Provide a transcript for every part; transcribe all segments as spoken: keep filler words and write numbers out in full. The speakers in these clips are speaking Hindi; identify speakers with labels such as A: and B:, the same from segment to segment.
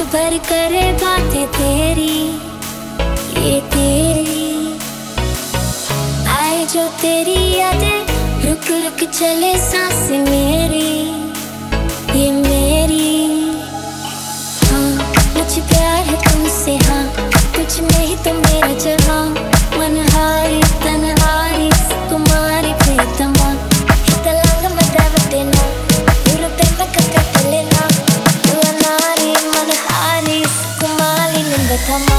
A: भर करे बातें तेरी, ये तेरी। आए जो तेरी यादें, रुक रुक चले सांसें मेरी, ये मेरी। हाँ मुझे प्यार है तुमसे, हाँ तुझ में ही तो मेरा जहाँ। मनहारी तनहारी सुकुमारी प्रियतमा, हितलांग मदावतेना यूरोपेन ककटलेना, युवनारी मनहारी सुकुमारी निंबथमा।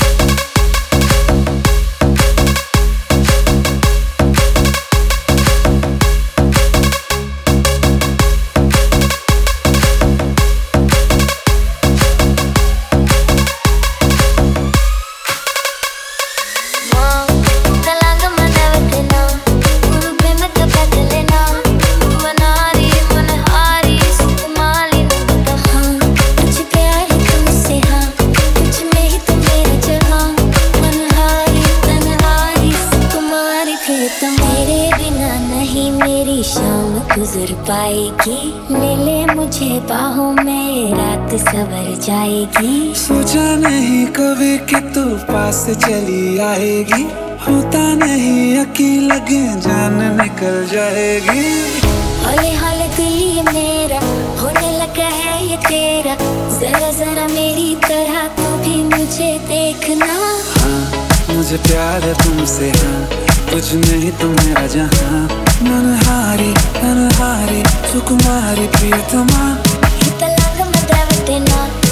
A: तेरे बिना नहीं मेरी शाम गुजर पाएगी, ले ले मुझे बाहों में रात सवर जाएगी।
B: सोचा नहीं कभी कि तू पास चली आएगी, होता नहीं यकीन लगे जान निकल जाएगी।
A: हौले हौले दिल ये मेरा होने लगा है ये तेरा, जरा जरा मेरी तरह तू भी मुझे देखना।
B: हाँ मुझे प्यार है तुमसे, हाँ तुझ में ही तो मेरा जहाँ। मनहारी तनहारी सुकुमारी प्रियतमा,
A: हितलांग मदावतेना